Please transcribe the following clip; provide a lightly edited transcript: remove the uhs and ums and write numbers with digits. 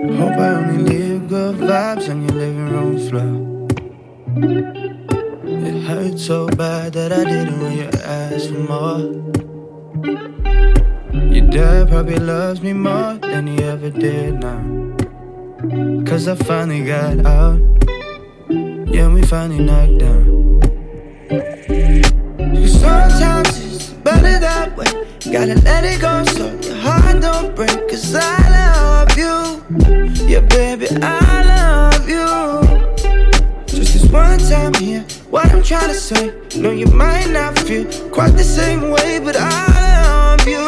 Hope I only leave good vibes on your living room floor. It hurt so bad that I didn't want you to ask for more. Your dad probably loves me more than he ever did now. Cause I finally got out. Yeah, we finally knocked down. Cause sometimes it's better that way. Gotta let it go so your heart don't break. Cause I love you. Yeah, baby, I love you. Just this one time here, what I'm trying to say. No, you might not feel quite the same way, but I